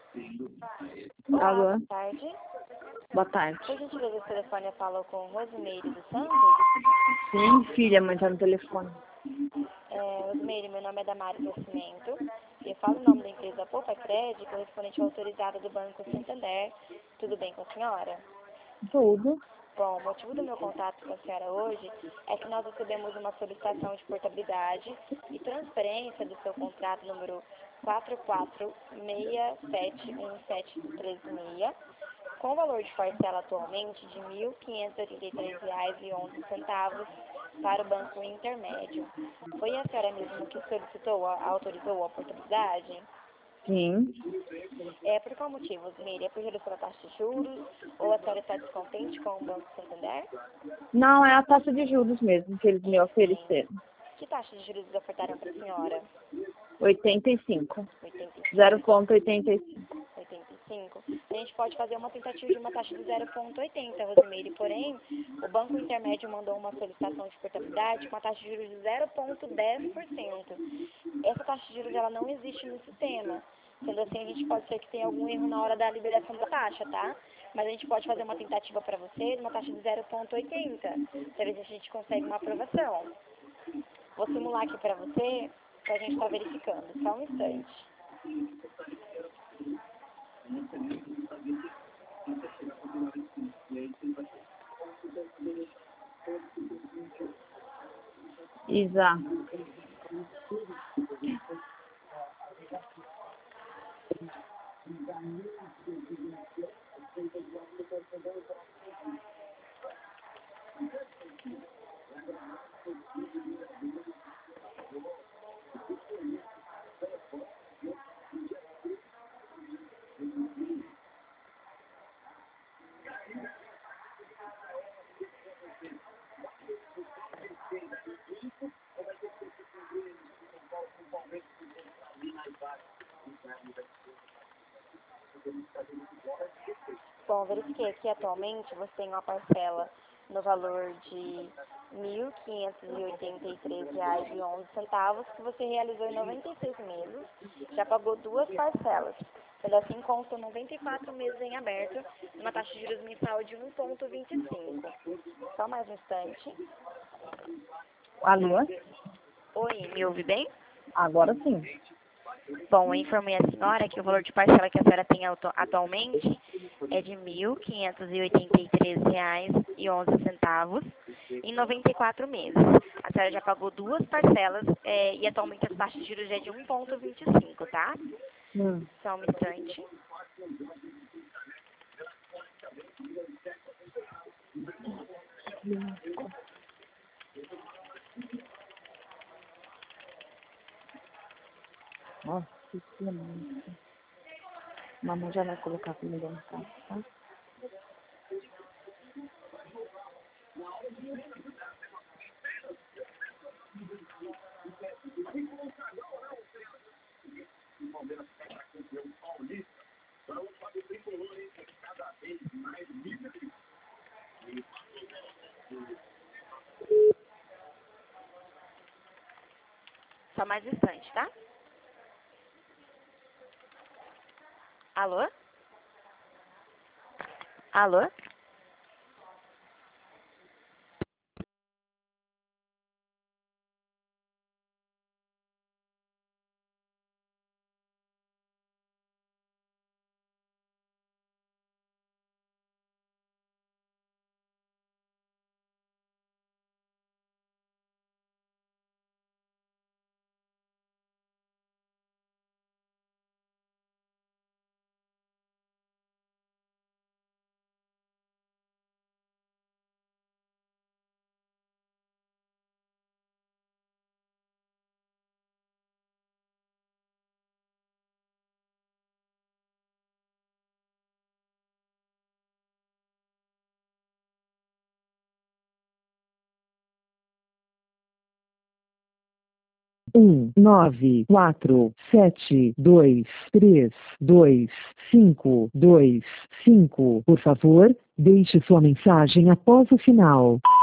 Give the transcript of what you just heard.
Olá, Alô? boa tarde. Boa tarde. Por gentileza, o telefone falou com Rosimeire dos Santos. Sim, filha, mãe tá no telefone. Rosimeire, meu nome é Damares Nascimento. Eu falo o nome da empresa Poupa Crédito, correspondente autorizada do Banco Santander. Tudo bem com a senhora? Tudo. Bom, o motivo do meu contato com a senhora hoje é que nós recebemos uma solicitação de portabilidade e transferência do seu contrato número 44671736, com valor de parcela atualmente de R$ 1.583,11 para o Banco Intermédio. Foi a senhora mesmo que solicitou, autorizou a portabilidade? Sim. Por qual motivo, Miri? É por redução da taxa de juros ou a senhora está descontente com o Banco Santander? Não, é a taxa de juros mesmo que eles me ofereceram. Que taxa de juros eles ofertaram para a senhora? 85. 85. 0,85. 85. A gente pode fazer uma tentativa de uma taxa de 0,80, Rosimeire, porém, o Banco Intermédio mandou uma solicitação de portabilidade com a taxa de juros de 0,10%. Essa taxa de juros ela não existe no sistema. Sendo assim, a gente pode ser que tenha algum erro na hora da liberação da taxa, tá? Mas a gente pode fazer uma tentativa para você de uma taxa de 0,80, para ver se a gente consegue uma aprovação. Vou simular aqui para você, para a gente estar verificando. Só um instante. Isa. Bom, verifiquei aqui atualmente você tem uma parcela no valor de R$ 1.583,11 que você realizou em 96 meses, já pagou duas parcelas, sendo assim contam 94 meses em aberto, numa taxa de juros mensal de 1,25. Só mais um instante. Alô? Oi, me ouve bem? Agora sim. Bom, eu informei a senhora que o valor de parcela que a senhora tem atualmente é de R$ 1.583,11 em 94 meses. A senhora já pagou duas parcelas e atualmente a taxa de juros é de 1,25, tá? Só um instante. Nossa, que clemência. Mamãe já vai colocar comida no carro, tá? Só mais um instante, tá? Alô? Alô? Um, 9, 4, 7, 2, 3, 2, 5, 2, 5. Por favor, deixe sua mensagem após o sinal.